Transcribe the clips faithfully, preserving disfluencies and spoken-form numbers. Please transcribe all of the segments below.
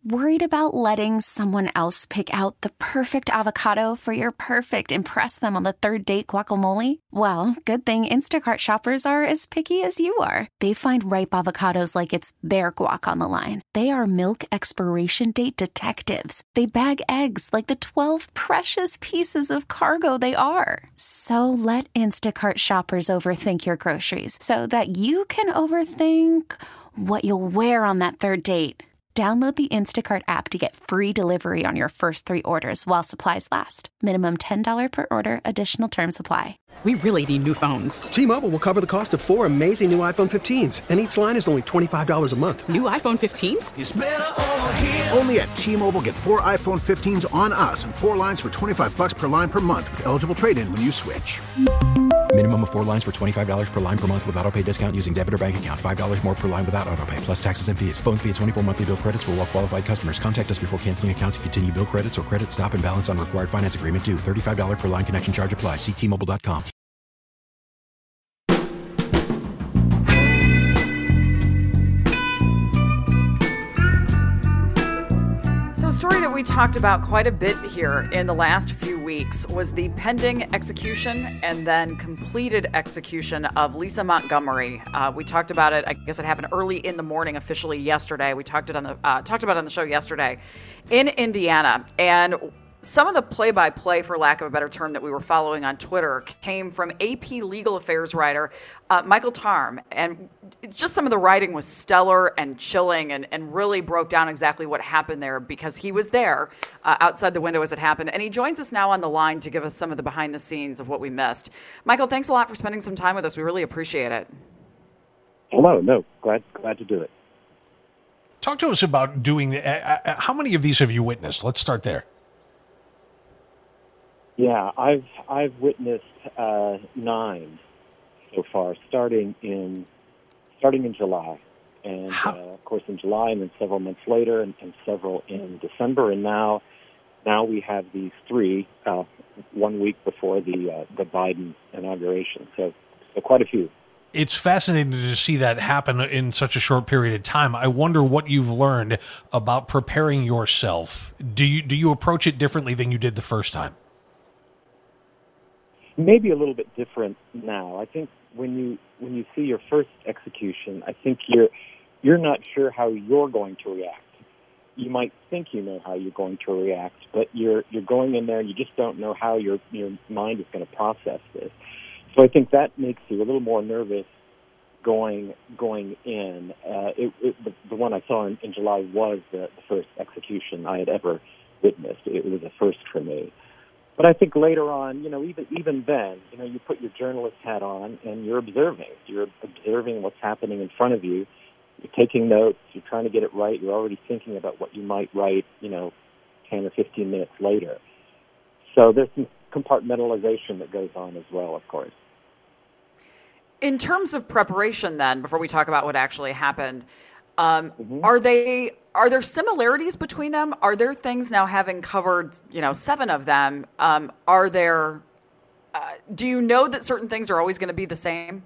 Worried about letting someone else pick out the perfect avocado for your perfect impress them on the third date guacamole? Well, good thing Instacart shoppers are as picky as you are. They find ripe avocados like it's their guac on the line. They are milk expiration date detectives. They bag eggs like the twelve precious pieces of cargo they are. So let Instacart shoppers overthink your groceries so that you can overthink what you'll wear on that third date. Download the Instacart app to get free delivery on your first three orders while supplies last. Minimum ten dollars per order. Additional terms apply. We really need new phones. T-Mobile will cover the cost of four amazing new iPhone fifteens, and each line is only twenty-five dollars a month. New iPhone fifteens? It's better over here. Only at T-Mobile, get four iPhone fifteens on us and four lines for twenty-five dollars per line per month with eligible trade-in when you switch. Minimum of four lines for twenty-five dollars per line per month with autopay discount using debit or bank account. five dollars more per line without autopay, plus taxes and fees. Phone fee at twenty-four monthly bill credits for well-qualified customers. Contact us before canceling account to continue bill credits or credit stop and balance on required finance agreement due. thirty-five dollars per line connection charge applies. See T Mobile dot com. So a story that we talked about quite a bit here in the last few weeks was the pending execution and then completed execution of Lisa Montgomery. Uh, we talked about it, I guess it happened early in the morning officially yesterday. We talked it on the uh, talked about it on the show yesterday in Indiana. And some of the play-by-play, for lack of a better term, that we were following on Twitter came from A P legal affairs writer uh, Michael Tarm. And just some of the writing was stellar and chilling and, and really broke down exactly what happened there because he was there uh, outside the window as it happened. And he joins us now on the line to give us some of the behind the scenes of what we missed. Michael, thanks a lot for spending some time with us. We really appreciate it. Hello. No, glad glad to do it. Talk to us about doing the, uh, uh, how many of these have you witnessed? Let's start there. Yeah, I've I've witnessed uh, nine so far, starting in starting in July, and uh, of course in July, and then several months later, and, and several in December, and now now we have these three uh, one week before the uh, the Biden inauguration. So, so quite a few. It's fascinating to see that happen in such a short period of time. I wonder what you've learned about preparing yourself. Do you do you approach it differently than you did the first time? Maybe a little bit different now. I think when you when you see your first execution, I think you're you're not sure how you're going to react. You might think you know how you're going to react, but you're you're going in there and you just don't know how your your mind is going to process this. So I think that makes you a little more nervous going going in. Uh, it, it, the, the one I saw in, in July was the, the first execution I had ever witnessed. It was a first for me. But I think later on, you know, even even then, you know, you put your journalist hat on and you're observing. You're observing what's happening in front of you. You're taking notes. You're trying to get it right. You're already thinking about what you might write, you know, ten or fifteen minutes later. So there's some compartmentalization that goes on as well, of course. In terms of preparation, then, before we talk about what actually happened, um, mm-hmm. are they are there similarities between them? Are there things now, having covered, you know, seven of them? Um, are there? Uh, do you know that certain things are always going to be the same?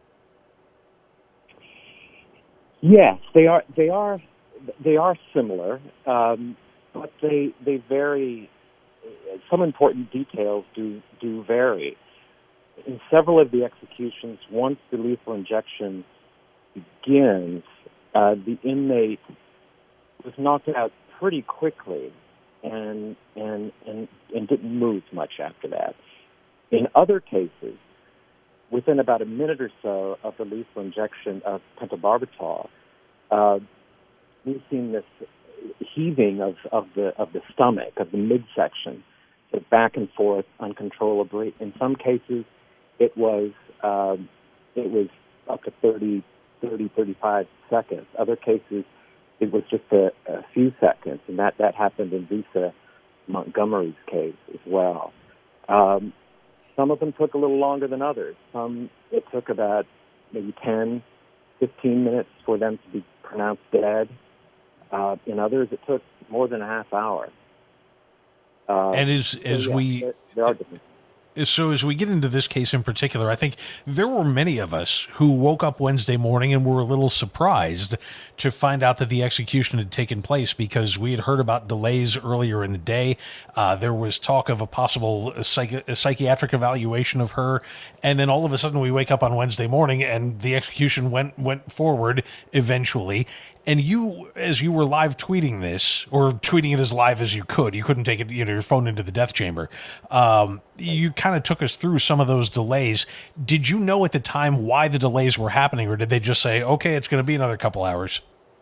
Yes, they are. They are. They are similar, um, but they they vary. Some important details do do vary. In several of the executions, once the lethal injection begins, uh, the inmate was knocked out pretty quickly and, and and and didn't move much after that. In other cases, within about a minute or so of the lethal injection of pentobarbital, uh, we've seen this heaving of, of the of the stomach, of the midsection, so back and forth uncontrollably. In some cases, it was um, it was up to thirty, thirty, thirty-five seconds. Other cases, it was just a, a few seconds, and that, that happened in Lisa Montgomery's case as well. Um, some of them took a little longer than others. Some, it took about maybe ten, fifteen minutes for them to be pronounced dead. Uh, in others, it took more than a half hour. Uh, and as, as so yeah, we... There, there are differences. So as we get into this case in particular, I think there were many of us who woke up Wednesday morning and were a little surprised to find out that the execution had taken place, because we had heard about delays earlier in the day. Uh, there was talk of a possible psych- a psychiatric evaluation of her, and then all of a sudden we wake up on Wednesday morning and the execution went went forward eventually. And you, as you were live tweeting this, or tweeting it as live as you could, you couldn't take it, you know, your phone into the death chamber. Um, you kind of took us through some of those delays. Did you know at the time why the delays were happening, or did they just say, okay, it's going to be another couple hours?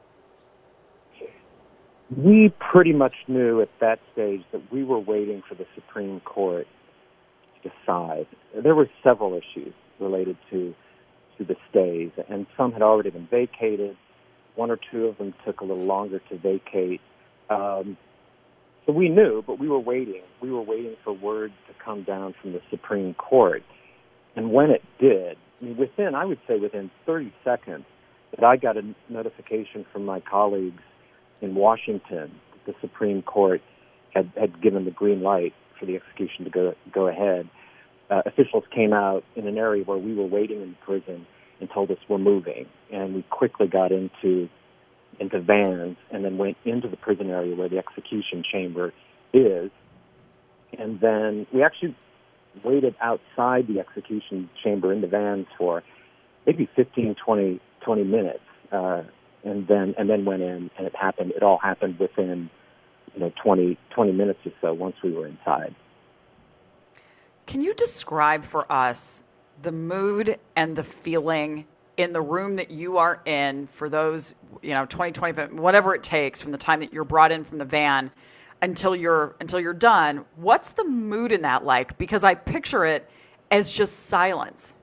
We pretty much knew at that stage that we were waiting for the Supreme Court to decide. There were several issues related to, to the stays, and some had already been vacated. One or two of them took a little longer to vacate. Um, so we knew, but we were waiting. We were waiting for word to come down from the Supreme Court. And when it did, I mean, within, I would say within thirty seconds, that I got a notification from my colleagues in Washington that the Supreme Court had, had given the green light for the execution to go, go ahead. Uh, officials came out in an area where we were waiting in prison and told us we're moving, and we quickly got into into vans and then went into the prison area where the execution chamber is, and then we actually waited outside the execution chamber in the vans for maybe fifteen, twenty, twenty minutes, uh, and then and then went in, and it happened. It all happened within you know twenty, twenty minutes or so once we were inside. Can you describe for us the mood and the feeling in the room that you are in for those, you know, twenty, twenty, whatever it takes from the time that you're brought in from the van until you're until you're done? What's the mood in that like? Because I picture it as just silence.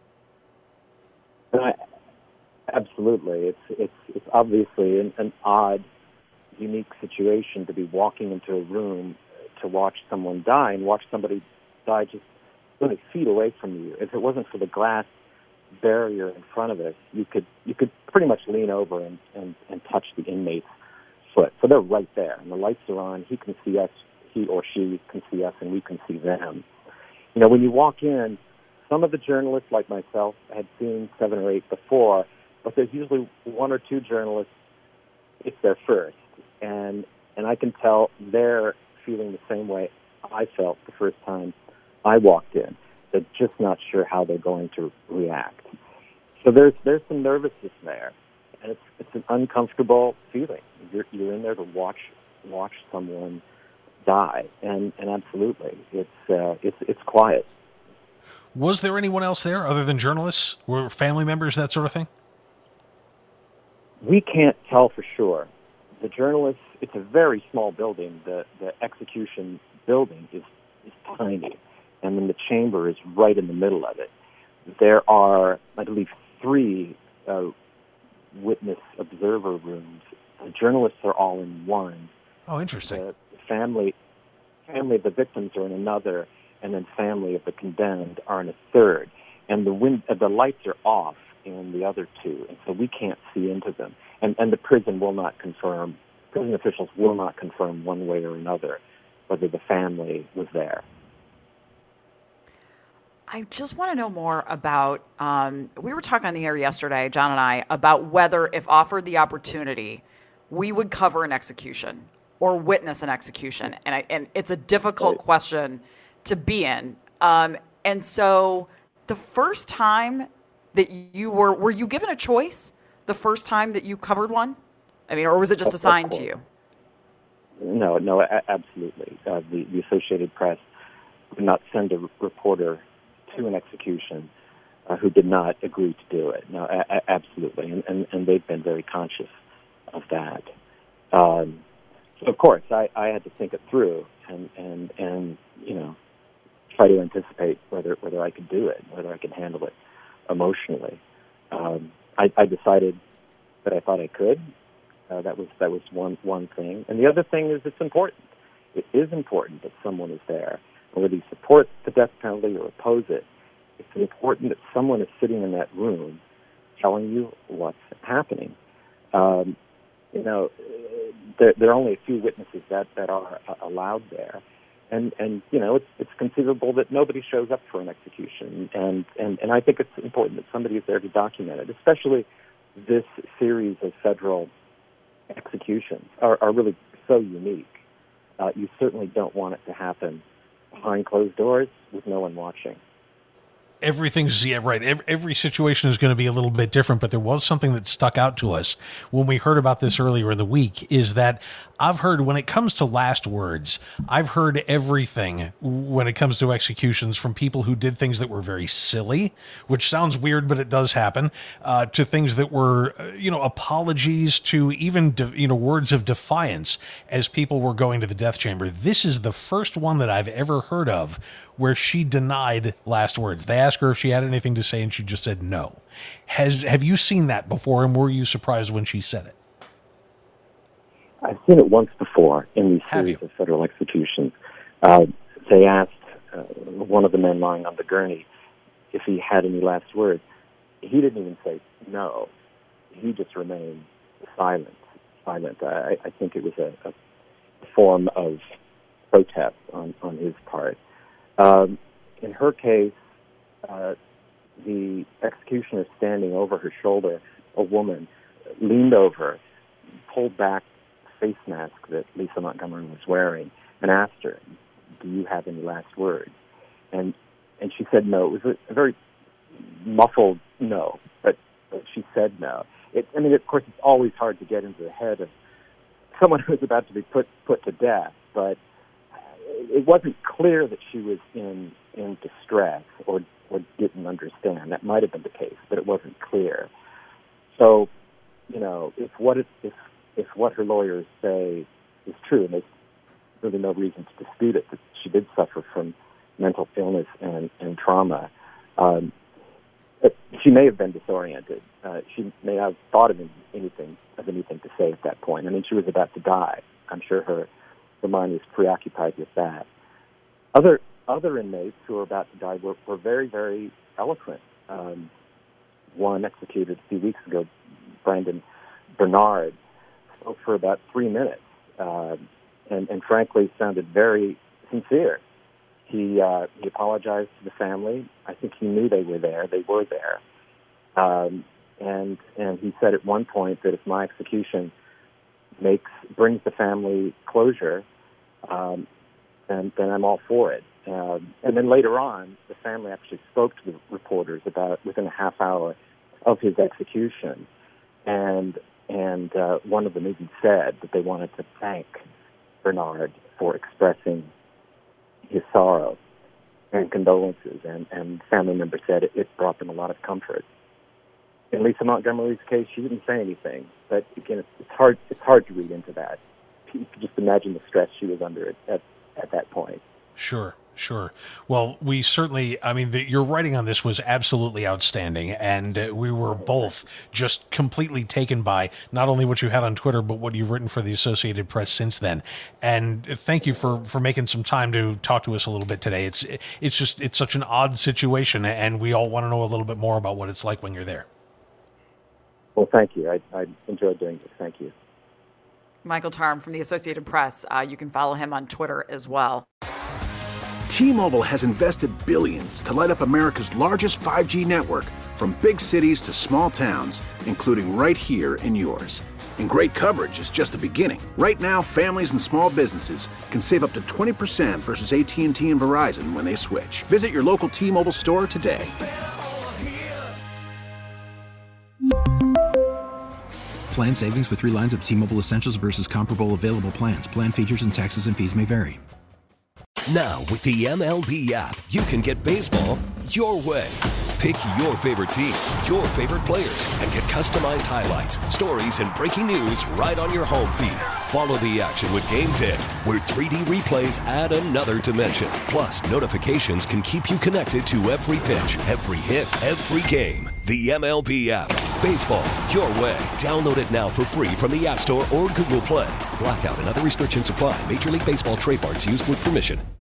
Uh, absolutely. It's it's it's obviously an, an odd, unique situation to be walking into a room to watch someone die and watch somebody die just really feet away from you. If it wasn't for the glass barrier in front of us, you could you could pretty much lean over and, and, and touch the inmate's foot. So they're right there, and the lights are on. He can see us, he or she can see us, and we can see them. You know, when you walk in, some of the journalists, like myself, had seen seven or eight before, but there's usually one or two journalists, it's their first. And, and I can tell they're feeling the same way I felt the first time I walked in. They're just not sure how they're going to react. So there's there's some nervousness there, and it's it's an uncomfortable feeling. You're you're in there to watch watch someone die, and, and absolutely, it's uh, it's it's quiet. Was there anyone else there other than journalists? Were family members, that sort of thing? We can't tell for sure. The journalists, it's a very small building. The the execution building is, is tiny, and then the chamber is right in the middle of it. There are, I believe, three uh, witness observer rooms. The journalists are all in one. Oh, interesting. The family, family of the victims are in another, and then family of the condemned are in a third. And the wind, uh, the lights are off in the other two, and so we can't see into them. And, and the prison will not confirm, prison officials will not confirm one way or another whether the family was there. I just want to know more about, um, we were talking on the air yesterday, John and I, about whether, if offered the opportunity, we would cover an execution or witness an execution. And, I, and it's a difficult question to be in. Um, and so the first time that you were, were you given a choice the first time that you covered one? I mean, or was it just assigned to you? No, no, a- absolutely. Uh, the, the Associated Press would not send a reporter to an execution uh, who did not agree to do it. No, a- a- absolutely, and, and, and they've been very conscious of that. Um, so of course, I, I had to think it through and, and, and you know, try to anticipate whether whether I could do it, whether I could handle it emotionally. Um, I, I decided that I thought I could. Uh, that was that was one one thing, and the other thing is it's important. It is important that someone is there. Whether you support the death penalty or oppose it, it's important that someone is sitting in that room telling you what's happening. Um, you know, there, there are only a few witnesses that, that are uh, allowed there, And, and you know, it's, it's conceivable that nobody shows up for an execution. And, and, and I think it's important that somebody is there to document it, especially this series of federal executions are, are really so unique. Uh, you certainly don't want it to happen behind closed doors with no one watching. Everything's, yeah, right. Every, every situation is going to be a little bit different, but there was something that stuck out to us when we heard about this earlier in the week, is that I've heard, when it comes to last words, I've heard everything when it comes to executions from people who did things that were very silly, which sounds weird, but it does happen, uh, to things that were, uh, you know, apologies, to even, de- you know, words of defiance as people were going to the death chamber. This is the first one that I've ever heard of where she denied last words. They asked her if she had anything to say, and she just said no. Has Have you seen that before, and were you surprised when she said it? I've seen it once before in these series of federal executions. Uh, they asked uh, one of the men lying on the gurney if he had any last words. He didn't even say no. He just remained silent. Silent. I, I think it was a, a form of protest on, on his part. Um, in her case, uh, the executioner standing over her shoulder, a woman, leaned over, pulled back the face mask that Lisa Montgomery was wearing, and asked her, "Do you have any last words?" And and she said no. It was a, a very muffled no, but, but she said no. It, I mean, of course, it's always hard to get into the head of someone who's about to be put put to death, but it wasn't clear that she was in in distress or or didn't understand. That might have been the case, but it wasn't clear. So, you know, if what it, if if what her lawyers say is true, and there's really no reason to dispute it, that she did suffer from mental illness and, and trauma, um, she may have been disoriented. Uh, she may have thought of anything of anything to say at that point. I mean, she was about to die. I'm sure her her mind was preoccupied with that. Other other inmates who were about to die were, were very, very eloquent. Um, one executed a few weeks ago, Brandon Bernard, spoke for about three minutes uh, and, and frankly sounded very sincere. He uh, he apologized to the family. I think he knew they were there. They were there. Um, and and he said at one point that if my execution makes brings the family closure, um, then, then I'm all for it. Um, and then later on, the family actually spoke to the reporters about within a half hour of his execution, and and uh, one of them even said that they wanted to thank Bernard for expressing his sorrow and condolences, and, and family members said it, it brought them a lot of comfort. In Lisa Montgomery's case, she didn't say anything, but again, it's, it's hard it's hard to read into that. You can just imagine the stress she was under at, at, at that point. Sure, sure. Well, we certainly, I mean, the, your writing on this was absolutely outstanding, and uh, we were both just completely taken by not only what you had on Twitter, but what you've written for the Associated Press since then. And thank you for, for making some time to talk to us a little bit today. It's it's just, it's such an odd situation, and we all want to know a little bit more about what it's like when you're there. Well, thank you. I, I enjoyed doing this. Thank you. Michael Tarm from the Associated Press. Uh, you can follow him on Twitter as well. T-Mobile has invested billions to light up America's largest five G network, from big cities to small towns, including right here in yours. And great coverage is just the beginning. Right now, families and small businesses can save up to twenty percent versus A T and T and Verizon when they switch. Visit your local T-Mobile store today. Plan savings with three lines of T-Mobile Essentials versus comparable available plans. Plan features and taxes and fees may vary. Now, with the M L B app, you can get baseball your way. Pick your favorite team, your favorite players, and get customized highlights, stories, and breaking news right on your home feed. Follow the action with Game Day, where three D replays add another dimension. Plus, notifications can keep you connected to every pitch, every hit, every game. The M L B app. Baseball your way. Download it now for free from the App Store or Google Play. Blackout and other restrictions apply. Major League Baseball trademarks used with permission.